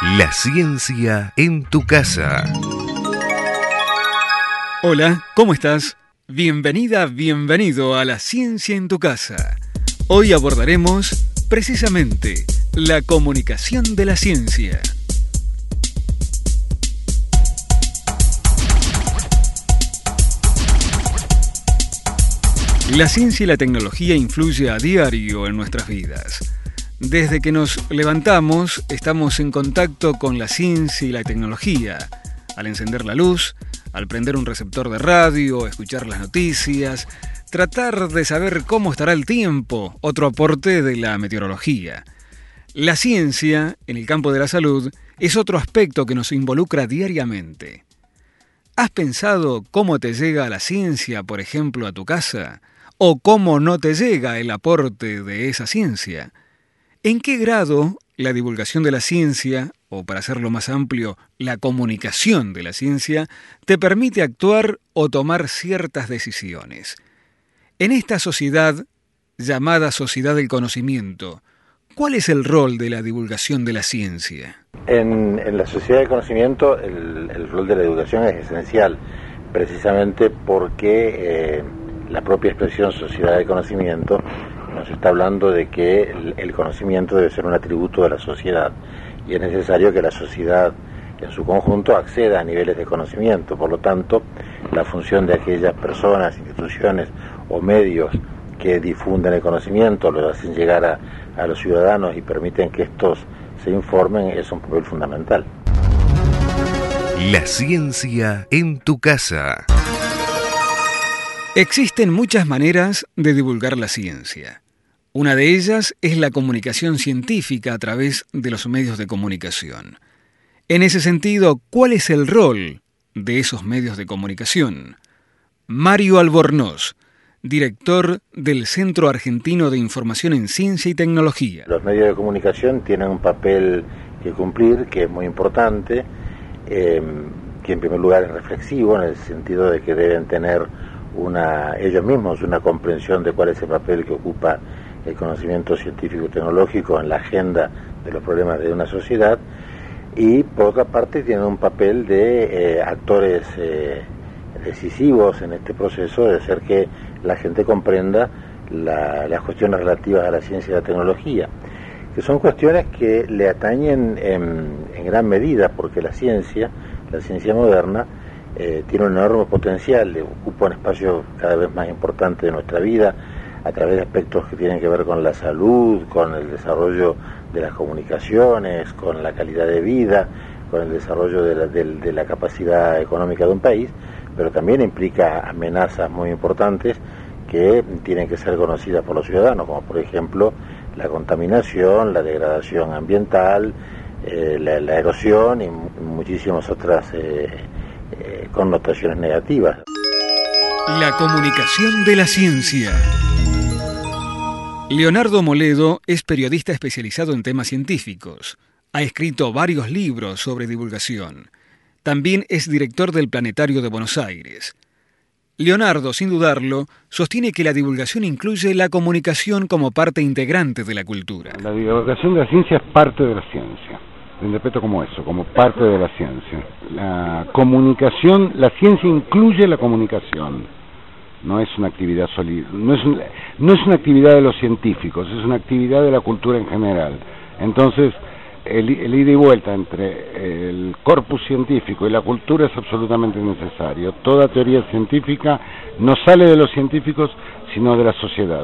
La ciencia en tu casa. Hola, ¿cómo estás? Bienvenida, bienvenido a La Ciencia en tu Casa. Hoy abordaremos precisamente la comunicación de la ciencia. La ciencia y la tecnología influyen a diario en nuestras vidas. Desde que nos levantamos, estamos en contacto con la ciencia y la tecnología. Al encender la luz, al prender un receptor de radio, escuchar las noticias, tratar de saber cómo estará el tiempo, otro aporte de la meteorología. La ciencia, en el campo de la salud, es otro aspecto que nos involucra diariamente. ¿Has pensado cómo te llega la ciencia, por ejemplo, a tu casa? ¿O cómo no te llega el aporte de esa ciencia? ¿En qué grado la divulgación de la ciencia, o para hacerlo más amplio, la comunicación de la ciencia, te permite actuar o tomar ciertas decisiones? En esta sociedad, llamada sociedad del conocimiento, ¿cuál es el rol de la divulgación de la ciencia? En la sociedad del conocimiento, el rol de la divulgación es esencial, precisamente porque la propia expresión sociedad del conocimiento nos está hablando de que el conocimiento debe ser un atributo de la sociedad y es necesario que la sociedad en su conjunto acceda a niveles de conocimiento. Por lo tanto, la función de aquellas personas, instituciones o medios que difunden el conocimiento, lo hacen llegar a los ciudadanos y permiten que estos se informen, es un papel fundamental. La ciencia en tu casa. Existen muchas maneras de divulgar la ciencia. Una de ellas es la comunicación científica a través de los medios de comunicación. En ese sentido, ¿cuál es el rol de esos medios de comunicación? Mario Albornoz, director del Centro Argentino de Información en Ciencia y Tecnología. Los medios de comunicación tienen un papel que cumplir, que es muy importante, que en primer lugar es reflexivo, en el sentido de que deben tener ellos mismos una comprensión de cuál es el papel que ocupa el conocimiento científico y tecnológico en la agenda de los problemas de una sociedad, y por otra parte tienen un papel de actores decisivos en este proceso de hacer que la gente comprenda las cuestiones relativas a la ciencia y la tecnología, que son cuestiones que le atañen en gran medida, porque la ciencia moderna tiene un enorme potencial, ocupa un espacio cada vez más importante de nuestra vida a través de aspectos que tienen que ver con la salud, con el desarrollo de las comunicaciones, con la calidad de vida, con el desarrollo de la capacidad económica de un país, pero también implica amenazas muy importantes que tienen que ser conocidas por los ciudadanos, como por ejemplo la contaminación, la degradación ambiental, la erosión y muchísimas otras connotaciones negativas. La comunicación de la ciencia. Leonardo Moledo es periodista especializado en temas científicos. Ha escrito varios libros sobre divulgación. También es director del Planetario de Buenos Aires. Leonardo, sin dudarlo, sostiene que la divulgación incluye la comunicación como parte integrante de la cultura. La divulgación de la ciencia es parte de la ciencia. Lo interpreto como eso, como parte de la ciencia. La comunicación, la ciencia incluye la comunicación. No es una actividad no es una actividad de los científicos, es una actividad de la cultura en general. Entonces, el ida y vuelta entre el corpus científico y la cultura es absolutamente necesario. Toda teoría científica no sale de los científicos, sino de la sociedad.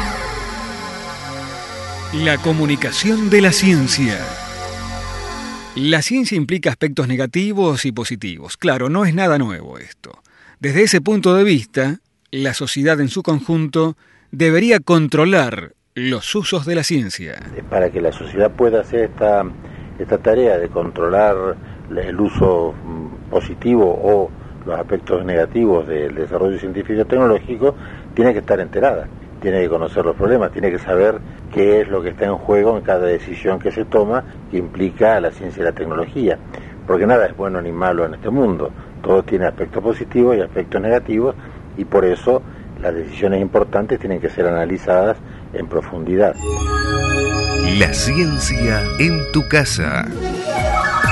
La comunicación de la ciencia. La ciencia implica aspectos negativos y positivos. Claro, no es nada nuevo esto. Desde ese punto de vista, la sociedad en su conjunto debería controlar los usos de la ciencia. Para que la sociedad pueda hacer esta tarea de controlar el uso positivo o los aspectos negativos del desarrollo científico y tecnológico, tiene que estar enterada, tiene que conocer los problemas, tiene que saber qué es lo que está en juego en cada decisión que se toma que implica a la ciencia y la tecnología, porque nada es bueno ni malo en este mundo, todo tiene aspectos positivos y aspectos negativos, y por eso las decisiones importantes tienen que ser analizadas en profundidad. La ciencia en tu casa.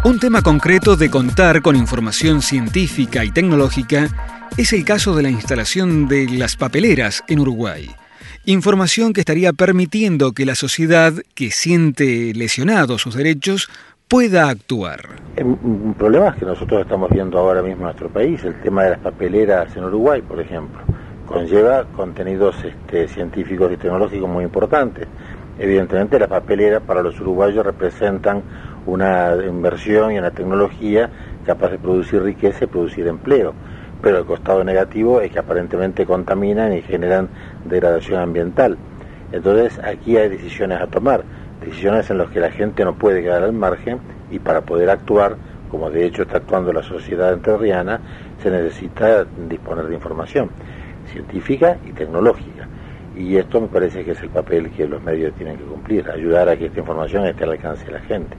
Un tema concreto de contar con información científica y tecnológica es el caso de la instalación de las papeleras en Uruguay. Información que estaría permitiendo que la sociedad que siente lesionados sus derechos pueda actuar. Un problema que nosotros estamos viendo ahora mismo en nuestro país, el tema de las papeleras en Uruguay, por ejemplo, conlleva contenidos científicos y tecnológicos muy importantes. Evidentemente las papeleras para los uruguayos representan una inversión y una tecnología capaz de producir riqueza y producir empleo, pero el costado negativo es que aparentemente contaminan y generan degradación ambiental. Entonces aquí hay decisiones a tomar, decisiones en las que la gente no puede quedar al margen, y para poder actuar, como de hecho está actuando la sociedad entrerriana, se necesita disponer de información científica y tecnológica. Y esto me parece que es el papel que los medios tienen que cumplir, ayudar a que esta información esté al alcance de la gente.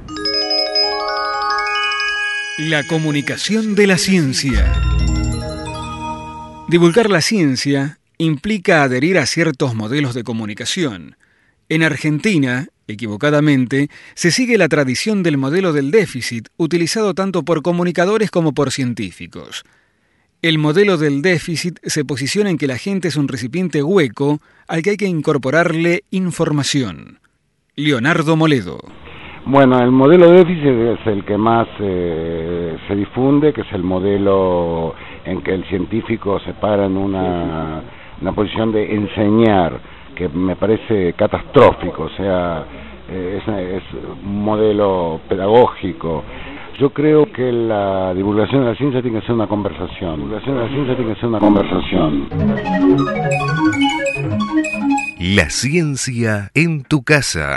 La comunicación de la ciencia. Divulgar la ciencia implica adherir a ciertos modelos de comunicación. En Argentina, equivocadamente, se sigue la tradición del modelo del déficit, utilizado tanto por comunicadores como por científicos. El modelo del déficit se posiciona en que la gente es un recipiente hueco al que hay que incorporarle información. Leonardo Moledo. Bueno, el modelo de déficit es el que más se difunde, que es el modelo en que el científico se para en una posición de enseñar, que me parece catastrófico, o sea, es un modelo pedagógico. Yo creo que la divulgación de la ciencia tiene que ser una conversación. La ciencia en tu casa.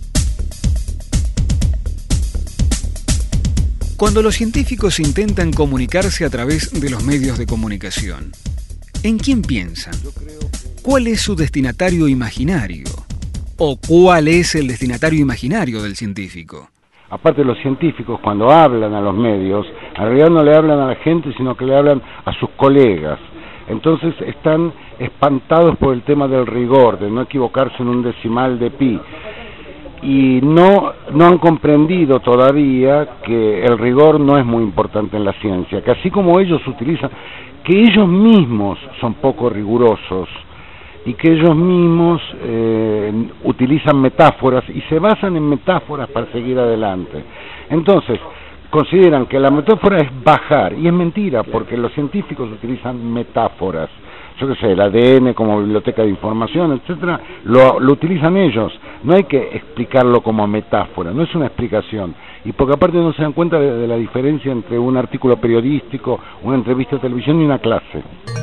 Cuando los científicos intentan comunicarse a través de los medios de comunicación, ¿en quién piensan? ¿Cuál es su destinatario imaginario? ¿O cuál es el destinatario imaginario del científico? Aparte, los científicos, cuando hablan a los medios, en realidad no le hablan a la gente, sino que le hablan a sus colegas. Entonces están espantados por el tema del rigor, de no equivocarse en un decimal de pi. Y no han comprendido todavía que el rigor no es muy importante en la ciencia, que así como ellos utilizan, que ellos mismos son poco rigurosos y que ellos mismos utilizan metáforas y se basan en metáforas para seguir adelante. Entonces, consideran que la metáfora es bajar, y es mentira, porque los científicos utilizan metáforas. Yo qué sé, el ADN como biblioteca de información, etcétera, lo utilizan ellos. No hay que explicarlo como metáfora, no es una explicación. Y porque aparte no se dan cuenta de la diferencia entre un artículo periodístico, una entrevista de televisión y una clase.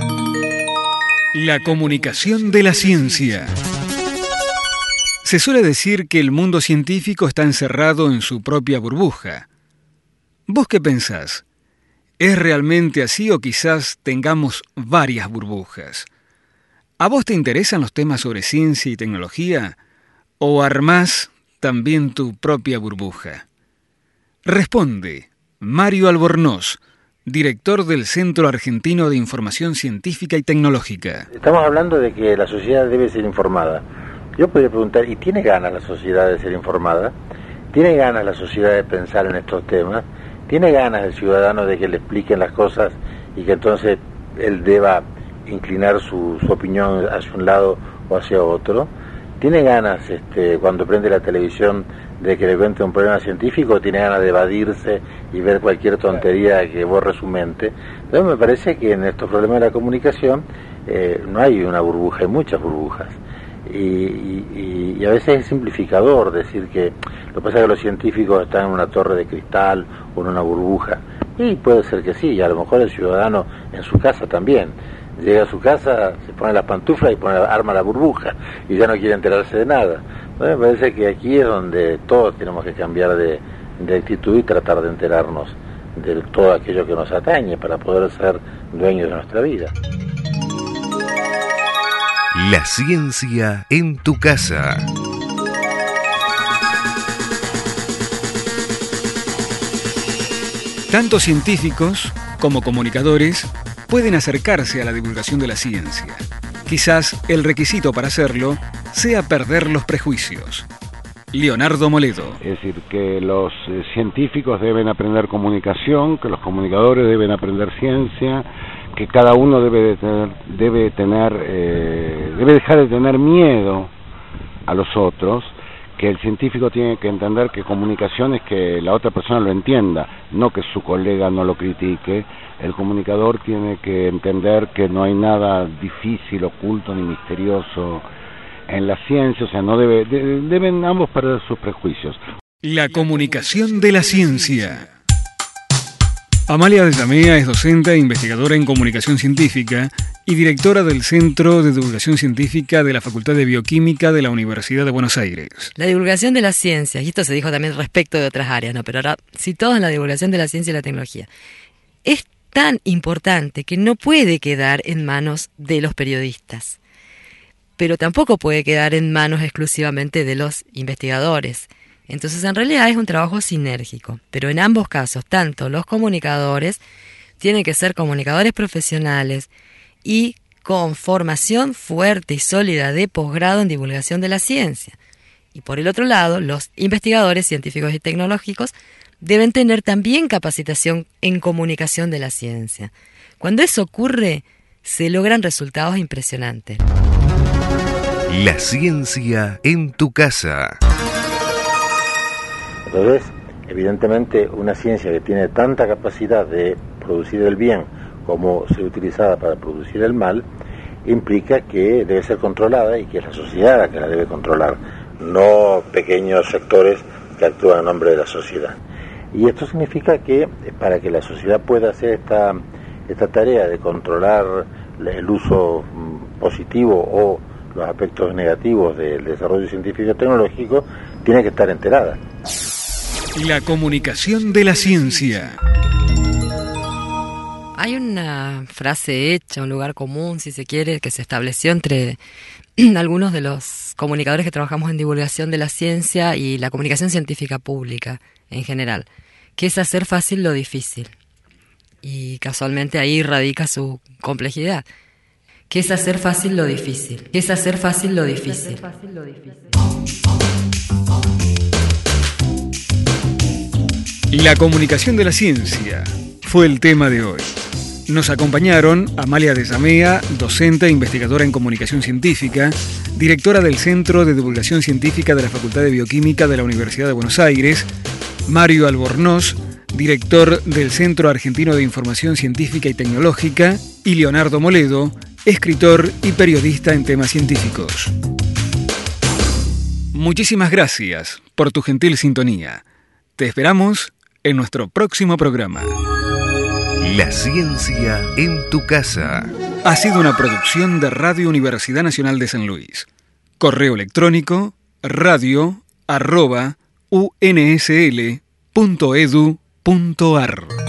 La comunicación de la ciencia. Se suele decir que el mundo científico está encerrado en su propia burbuja. ¿Vos qué pensás? ¿Es realmente así o quizás tengamos varias burbujas? ¿A vos te interesan los temas sobre ciencia y tecnología? ¿O armás también tu propia burbuja? Responde Mario Albornoz, director del Centro Argentino de Información Científica y Tecnológica. Estamos hablando de que la sociedad debe ser informada. Yo podría preguntar, ¿y tiene ganas la sociedad de ser informada? ¿Tiene ganas la sociedad de pensar en estos temas? ¿Tiene ganas el ciudadano de que le expliquen las cosas y que entonces él deba inclinar su opinión hacia un lado o hacia otro? ¿Tiene ganas cuando prende la televisión de que le cuente un problema científico? ¿Tiene ganas de evadirse y ver cualquier tontería que borre su mente? Entonces me parece que en estos problemas de la comunicación no hay una burbuja, hay muchas burbujas. Y a veces es simplificador decir que lo que pasa es que los científicos están en una torre de cristal o en una burbuja, y puede ser que sí, y a lo mejor el ciudadano en su casa también llega a su casa, se pone las pantuflas y arma la burbuja y ya no quiere enterarse de nada. Entonces me parece que aquí es donde todos tenemos que cambiar de actitud y tratar de enterarnos de todo aquello que nos atañe para poder ser dueños de nuestra vida. La ciencia en tu casa. Tanto científicos como comunicadores pueden acercarse a la divulgación de la ciencia. Quizás el requisito para hacerlo sea perder los prejuicios. Leonardo Moledo. Es decir, que los científicos deben aprender comunicación, que los comunicadores deben aprender ciencia, que cada uno debe dejar de tener miedo a los otros, que el científico tiene que entender que comunicación es que la otra persona lo entienda, no que su colega no lo critique. El comunicador tiene que entender que no hay nada difícil, oculto ni misterioso en la ciencia, o sea, no deben ambos perder sus prejuicios. La comunicación de la ciencia. Amalia Desamea es docente e investigadora en comunicación científica y directora del Centro de Divulgación Científica de la Facultad de Bioquímica de la Universidad de Buenos Aires. La divulgación de la ciencia, y esto se dijo también respecto de otras áreas, ¿no? Pero ahora situamos en la divulgación de la ciencia y la tecnología. Es tan importante que no puede quedar en manos de los periodistas, pero tampoco puede quedar en manos exclusivamente de los investigadores. Entonces, en realidad es un trabajo sinérgico, pero en ambos casos, tanto los comunicadores tienen que ser comunicadores profesionales y con formación fuerte y sólida de posgrado en divulgación de la ciencia. Y por el otro lado, los investigadores científicos y tecnológicos deben tener también capacitación en comunicación de la ciencia. Cuando eso ocurre, se logran resultados impresionantes. La ciencia en tu casa. Entonces, evidentemente, una ciencia que tiene tanta capacidad de producir el bien como ser utilizada para producir el mal, implica que debe ser controlada y que es la sociedad la que la debe controlar, no pequeños sectores que actúan en nombre de la sociedad. Y esto significa que para que la sociedad pueda hacer esta tarea de controlar el uso positivo o los aspectos negativos del desarrollo científico y tecnológico, tiene que estar enterada. La comunicación de la ciencia. Hay una frase hecha, un lugar común, si se quiere, que se estableció entre algunos de los comunicadores que trabajamos en divulgación de la ciencia y la comunicación científica pública en general, que es hacer fácil lo difícil. Y casualmente ahí radica su complejidad. ¿Qué es hacer fácil lo difícil? ¿Qué es hacer fácil lo difícil? La comunicación de la ciencia fue el tema de hoy. Nos acompañaron Amalia Desamea, docente e investigadora en comunicación científica, directora del Centro de Divulgación Científica de la Facultad de Bioquímica de la Universidad de Buenos Aires, Mario Albornoz, director del Centro Argentino de Información Científica y Tecnológica, y Leonardo Moledo, escritor y periodista en temas científicos. Muchísimas gracias por tu gentil sintonía. Te esperamos en nuestro próximo programa. La ciencia en tu casa. Ha sido una producción de Radio Universidad Nacional de San Luis. Correo electrónico radio@unsl.edu.ar